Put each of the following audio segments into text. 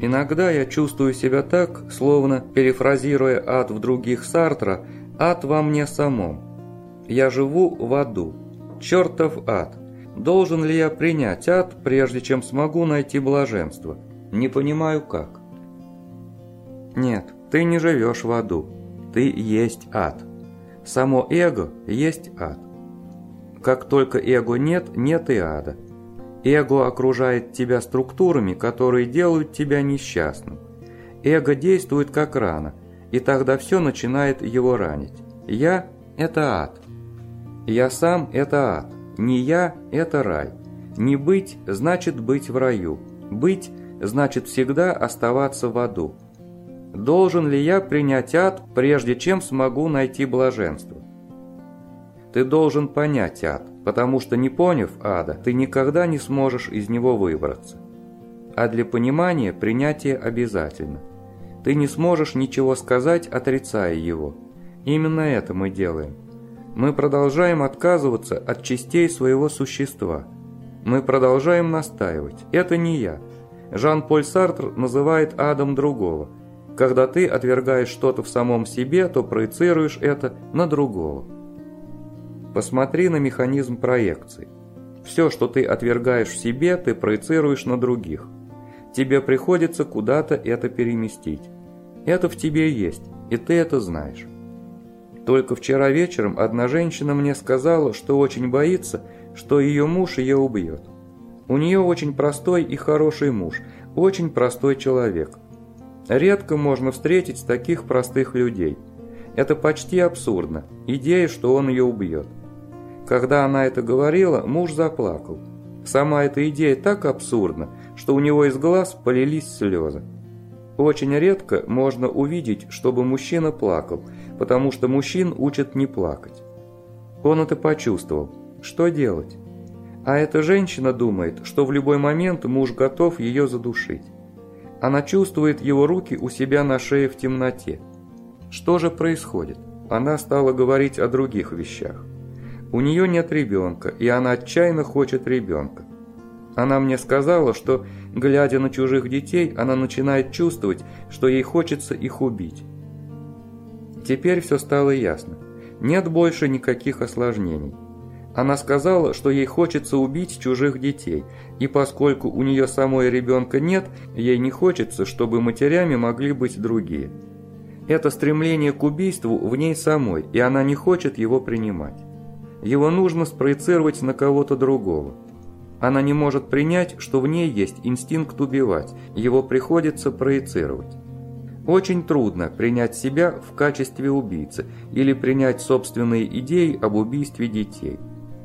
Иногда я чувствую себя так, словно, перефразируя ад в других Сартра, ад во мне самом. Я живу в аду. Чертов ад. Должен ли я принять ад, прежде чем смогу найти блаженство? Не понимаю как. Нет, ты не живешь в аду. Ты есть ад. Само эго есть ад. Как только эго нет, нет и ада. Эго окружает тебя структурами, которые делают тебя несчастным. Эго действует как рана, и тогда все начинает его ранить. Я – это ад. Я сам – это ад. Не я – это рай. Не быть – значит быть в раю. Быть – значит всегда оставаться в аду. Должен ли я принять ад, прежде чем смогу найти блаженство? Ты должен понять ад, потому что, не поняв ада, ты никогда не сможешь из него выбраться. А для понимания принятие обязательно. Ты не сможешь ничего сказать, отрицая его. Именно это мы делаем. Мы продолжаем отказываться от частей своего существа. Мы продолжаем настаивать. Это не я. Жан-Поль Сартр называет адом другого. Когда ты отвергаешь что-то в самом себе, то проецируешь это на другого. Посмотри на механизм проекции. Все, что ты отвергаешь в себе, ты проецируешь на других. Тебе приходится куда-то это переместить. Это в тебе есть, и ты это знаешь. Только вчера вечером одна женщина мне сказала, что очень боится, что ее муж ее убьет. У нее очень простой и хороший муж, очень простой человек. Редко можно встретить таких простых людей. Это почти абсурдно, идея, что он ее убьет. Когда она это говорила, муж заплакал. Сама эта идея так абсурдна, что у него из глаз полились слезы. Очень редко можно увидеть, чтобы мужчина плакал, потому что мужчин учат не плакать. Он это почувствовал. Что делать? А эта женщина думает, что в любой момент муж готов ее задушить. Она чувствует его руки у себя на шее в темноте. Что же происходит? Она стала говорить о других вещах. У нее нет ребенка, и она отчаянно хочет ребенка. Она мне сказала, что, глядя на чужих детей, она начинает чувствовать, что ей хочется их убить. Теперь все стало ясно. Нет больше никаких осложнений. Она сказала, что ей хочется убить чужих детей, и поскольку у нее самой ребенка нет, ей не хочется, чтобы матерями могли быть другие. Это стремление к убийству в ней самой, и она не хочет его принимать. Его нужно спроецировать на кого-то другого. Она не может принять, что в ней есть инстинкт убивать, его приходится проецировать. Очень трудно принять себя в качестве убийцы или принять собственные идеи об убийстве детей.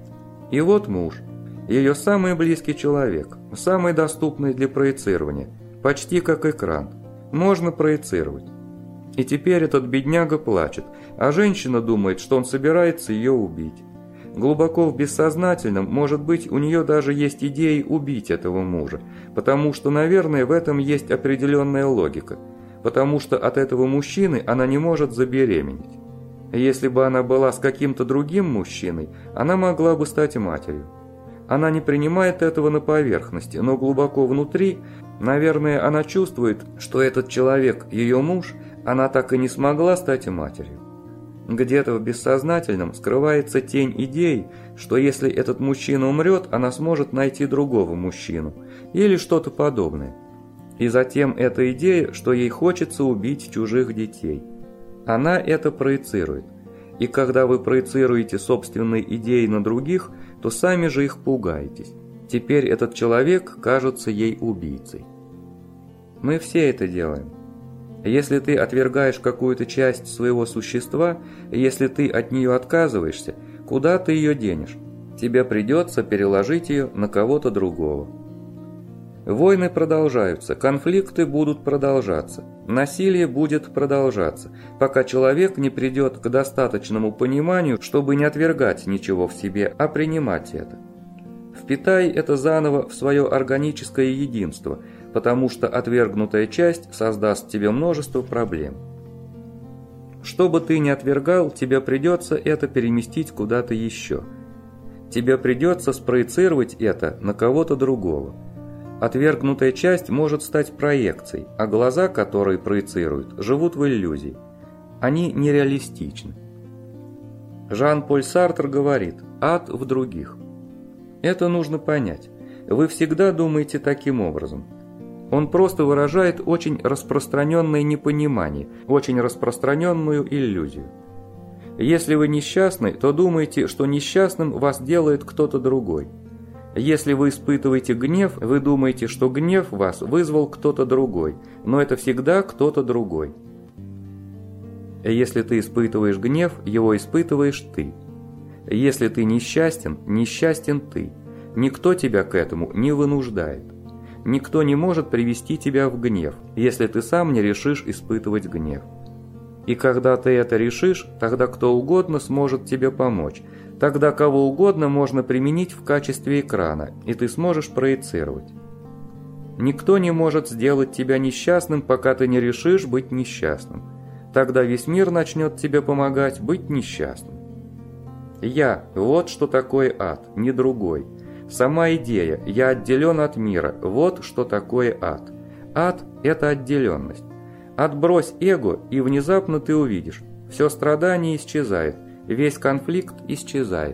И вот муж, ее самый близкий человек, самый доступный для проецирования, почти как экран, можно проецировать. И теперь этот бедняга плачет, а женщина думает, что он собирается ее убить. Глубоко в бессознательном, может быть, у нее даже есть идеи убить этого мужа, потому что, наверное, в этом есть определенная логика, потому что от этого мужчины она не может забеременеть. Если бы она была с каким-то другим мужчиной, она могла бы стать матерью. Она не принимает этого на поверхности, но глубоко внутри, наверное, она чувствует, что этот человек, ее муж, она так и не смогла стать матерью. Где-то в бессознательном скрывается тень идей, что если этот мужчина умрет, она сможет найти другого мужчину, или что-то подобное. И затем эта идея, что ей хочется убить чужих детей. Она это проецирует. И когда вы проецируете собственные идеи на других, то сами же их пугаетесь. Теперь этот человек кажется ей убийцей. Мы все это делаем. Если ты отвергаешь какую-то часть своего существа, если ты от нее отказываешься, куда ты ее денешь? Тебе придется переложить ее на кого-то другого. Войны продолжаются, конфликты будут продолжаться, насилие будет продолжаться, пока человек не придет к достаточному пониманию, чтобы не отвергать ничего в себе, а принимать это. Впитай это заново в свое органическое единство, потому что отвергнутая часть создаст тебе множество проблем. Что бы ты ни отвергал, тебе придется это переместить куда-то еще. Тебе придется спроецировать это на кого-то другого. Отвергнутая часть может стать проекцией, а глаза, которые проецируют, живут в иллюзии. Они нереалистичны. Жан-Поль Сартр говорит: ад в других. Это нужно понять. Вы всегда думаете таким образом. Он просто выражает очень распространенное непонимание, очень распространенную иллюзию. Если вы несчастны, то думаете, что несчастным вас делает кто-то другой. Если вы испытываете гнев, вы думаете, что гнев вас вызвал кто-то другой, но это всегда кто-то другой. Если ты испытываешь гнев, его испытываешь ты. Если ты несчастен, несчастен ты. Никто тебя к этому не вынуждает. Никто не может привести тебя в гнев, если ты сам не решишь испытывать гнев. И когда ты это решишь, тогда кто угодно сможет тебе помочь. Тогда кого угодно можно применить в качестве экрана, и ты сможешь проецировать. Никто не может сделать тебя несчастным, пока ты не решишь быть несчастным. Тогда весь мир начнет тебе помогать быть несчастным. Я – вот что такое ад, не другой. Сама идея «я отделен от мира» – вот что такое ад. Ад – это отделенность. Отбрось эго, и внезапно ты увидишь – все страдание исчезает. Весь конфликт исчезает.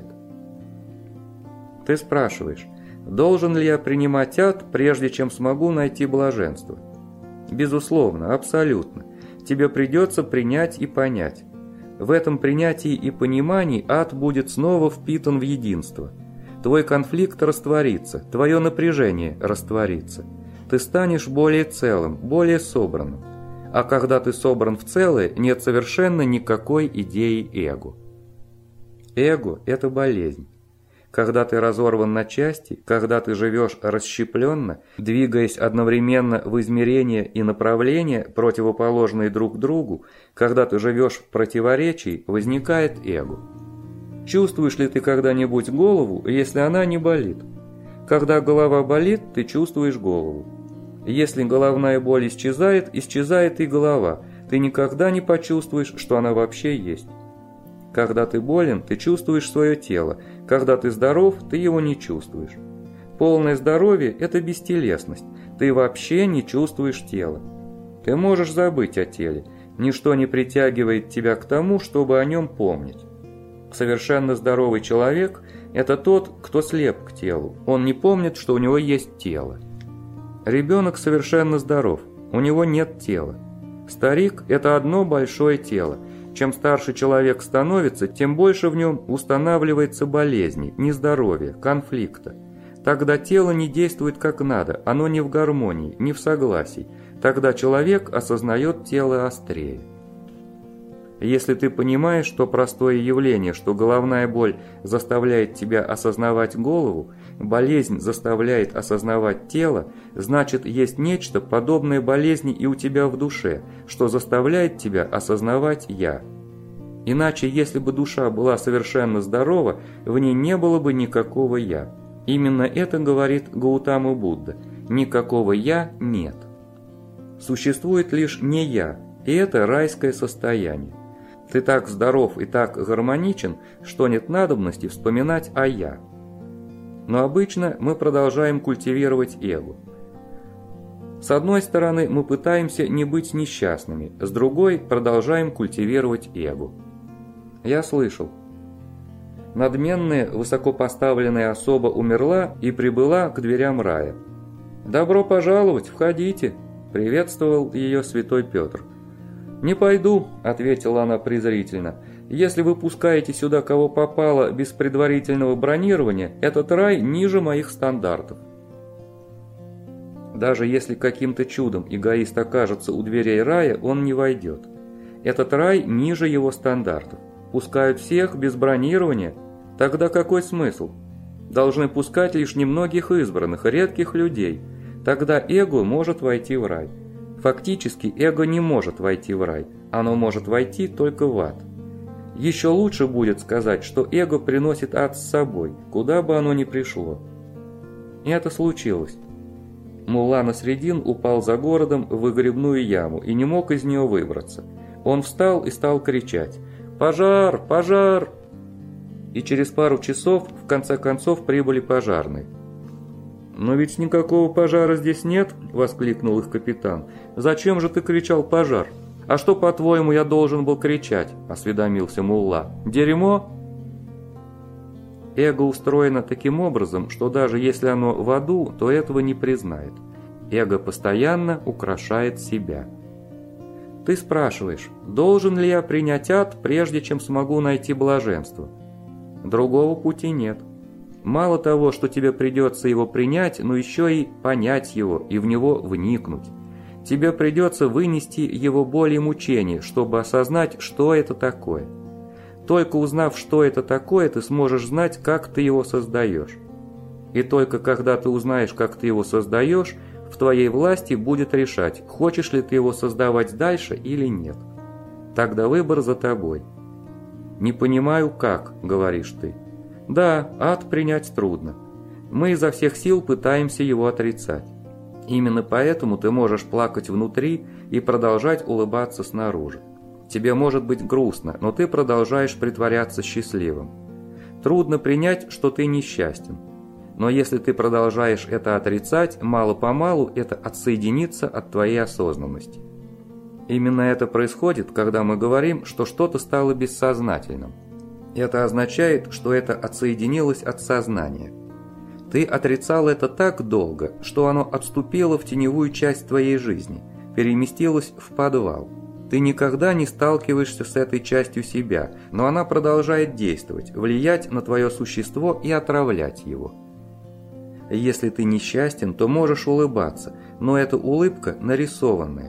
Ты спрашиваешь, должен ли я принимать ад, прежде чем смогу найти блаженство? Безусловно, абсолютно. Тебе придется принять и понять. В этом принятии и понимании ад будет снова впитан в единство. Твой конфликт растворится, твое напряжение растворится. Ты станешь более целым, более собранным. А когда ты собран в целое, нет совершенно никакой идеи эго. Эго – это болезнь. Когда ты разорван на части, когда ты живешь расщепленно, двигаясь одновременно в измерения и направления, противоположные друг другу, когда ты живешь в противоречии, возникает эго. Чувствуешь ли ты когда-нибудь голову, если она не болит? Когда голова болит, ты чувствуешь голову. Если головная боль исчезает, исчезает и голова, ты никогда не почувствуешь, что она вообще есть. Когда ты болен, ты чувствуешь свое тело. Когда ты здоров, ты его не чувствуешь. Полное здоровье – это бестелесность. Ты вообще не чувствуешь тела. Ты можешь забыть о теле. Ничто не притягивает тебя к тому, чтобы о нем помнить. Совершенно здоровый человек – это тот, кто слеп к телу. Он не помнит, что у него есть тело. Ребенок совершенно здоров. У него нет тела. Старик – это одно большое тело. Чем старше человек становится, тем больше в нем устанавливается болезни, нездоровья, конфликта. Тогда тело не действует как надо, оно не в гармонии, не в согласии. Тогда человек осознает тело острее. Если ты понимаешь, что простое явление, что головная боль заставляет тебя осознавать голову, болезнь заставляет осознавать тело, значит, есть нечто подобное болезни и у тебя в душе, что заставляет тебя осознавать «я». Иначе, если бы душа была совершенно здорова, в ней не было бы никакого «я». Именно это говорит Гаутама Будда. Никакого «я» нет. Существует лишь не «я», и это райское состояние. Ты так здоров и так гармоничен, что нет надобности вспоминать о «я». Но обычно мы продолжаем культивировать эго. С одной стороны, мы пытаемся не быть несчастными, с другой продолжаем культивировать эго. Я слышал. Надменная, высокопоставленная особа умерла и прибыла к дверям рая. «Добро пожаловать, входите», – приветствовал ее святой Петр. «Не пойду», – ответила она презрительно. «Если вы пускаете сюда кого попало без предварительного бронирования, этот рай ниже моих стандартов». Даже если каким-то чудом эгоист окажется у дверей рая, он не войдет. Этот рай ниже его стандартов. Пускают всех без бронирования? Тогда какой смысл? Должны пускать лишь немногих избранных, редких людей. Тогда эго может войти в рай. Фактически эго не может войти в рай, оно может войти только в ад. Еще лучше будет сказать, что эго приносит ад с собой, куда бы оно ни пришло. И это случилось. Мулла Насреддин упал за городом в выгребную яму и не мог из нее выбраться. Он встал и стал кричать: «Пожар! Пожар!» И через пару часов в конце концов прибыли пожарные. «Но ведь никакого пожара здесь нет!» – воскликнул их капитан. «Зачем же ты кричал «пожар»?» «А что, по-твоему, я должен был кричать?» – осведомился мулла. «Дерьмо?» Эго устроено таким образом, что даже если оно в аду, то этого не признает. Эго постоянно украшает себя. Ты спрашиваешь, должен ли я принять ад, прежде чем смогу найти блаженство? Другого пути нет. Мало того, что тебе придется его принять, но еще и понять его и в него вникнуть. Тебе придется вынести его боль и мучения, чтобы осознать, что это такое. Только узнав, что это такое, ты сможешь знать, как ты его создаешь. И только когда ты узнаешь, как ты его создаешь, в твоей власти будет решать, хочешь ли ты его создавать дальше или нет. Тогда выбор за тобой. «Не понимаю, как», — говоришь ты. Да, ад принять трудно. Мы изо всех сил пытаемся его отрицать. Именно поэтому ты можешь плакать внутри и продолжать улыбаться снаружи. Тебе может быть грустно, но ты продолжаешь притворяться счастливым. Трудно принять, что ты несчастен. Но если ты продолжаешь это отрицать, мало-помалу это отсоединится от твоей осознанности. Именно это происходит, когда мы говорим, что что-то стало бессознательным. Это означает, что это отсоединилось от сознания. Ты отрицал это так долго, что оно отступило в теневую часть твоей жизни, переместилось в подвал. Ты никогда не сталкиваешься с этой частью себя, но она продолжает действовать, влиять на твое существо и отравлять его. Если ты несчастен, то можешь улыбаться, но эта улыбка нарисованная.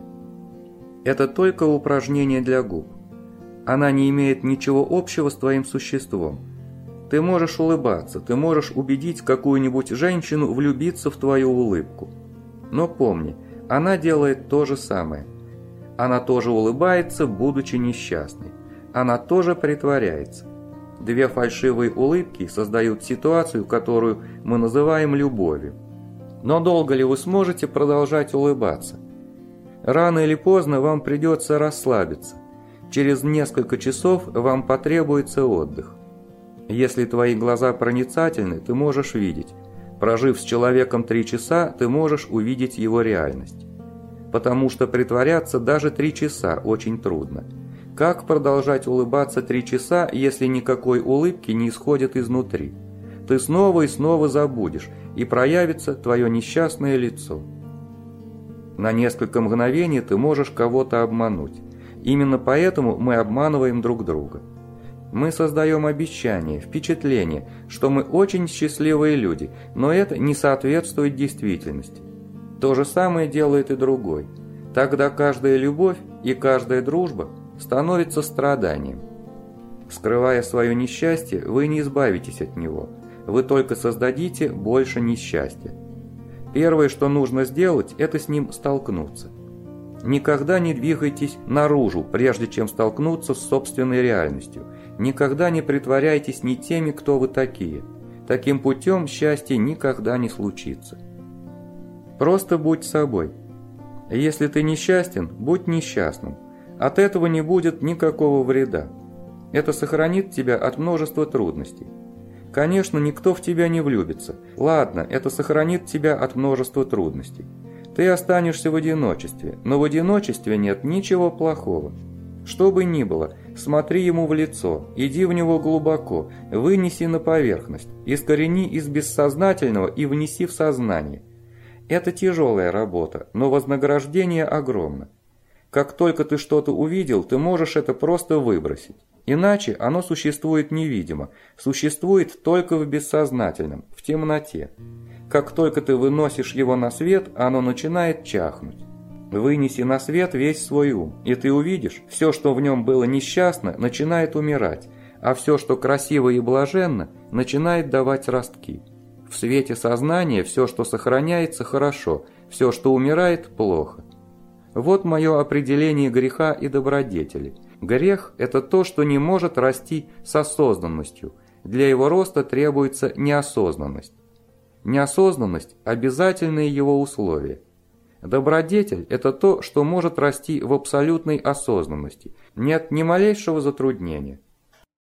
Это только упражнение для губ. Она не имеет ничего общего с твоим существом. Ты можешь улыбаться, ты можешь убедить какую-нибудь женщину влюбиться в твою улыбку. Но помни, она делает то же самое. Она тоже улыбается, будучи несчастной. Она тоже притворяется. Две фальшивые улыбки создают ситуацию, которую мы называем любовью. Но долго ли вы сможете продолжать улыбаться? Рано или поздно вам придется расслабиться. Через несколько часов вам потребуется отдых. Если твои глаза проницательны, ты можешь видеть. Прожив с человеком 3 часа, ты можешь увидеть его реальность. Потому что притворяться даже 3 часа очень трудно. Как продолжать улыбаться 3 часа, если никакой улыбки не исходит изнутри? Ты снова и снова забудешь, и проявится твое несчастное лицо. На несколько мгновений ты можешь кого-то обмануть. Именно поэтому мы обманываем друг друга. Мы создаем обещание, впечатление, что мы очень счастливые люди, но это не соответствует действительности. То же самое делает и другой. Тогда каждая любовь и каждая дружба становится страданием. Скрывая свое несчастье, вы не избавитесь от него. Вы только создадите больше несчастья. Первое, что нужно сделать, это с ним столкнуться. Никогда не двигайтесь наружу, прежде чем столкнуться с собственной реальностью. Никогда не притворяйтесь не теми, кто вы такие. Таким путем счастье никогда не случится. Просто будь собой. Если ты несчастен, будь несчастным. От этого не будет никакого вреда. Это сохранит тебя от множества трудностей. Конечно, никто в тебя не влюбится. Ладно, это сохранит тебя от множества трудностей. Ты останешься в одиночестве, но в одиночестве нет ничего плохого. Что бы ни было, смотри ему в лицо, иди в него глубоко, вынеси на поверхность, искорени из бессознательного и внеси в сознание. Это тяжелая работа, но вознаграждение огромно. Как только ты что-то увидел, ты можешь это просто выбросить. Иначе оно существует невидимо, существует только в бессознательном, в темноте. Как только ты выносишь его на свет, оно начинает чахнуть. Вынеси на свет весь свой ум, и ты увидишь, все, что в нем было несчастно, начинает умирать, а все, что красиво и блаженно, начинает давать ростки. В свете сознания все, что сохраняется, хорошо, все, что умирает, плохо. Вот мое определение греха и добродетели. Грех – это то, что не может расти с осознанностью. Для его роста требуется неосознанность. Неосознанность – обязательное его условие. Добродетель – это то, что может расти в абсолютной осознанности. Нет ни малейшего затруднения.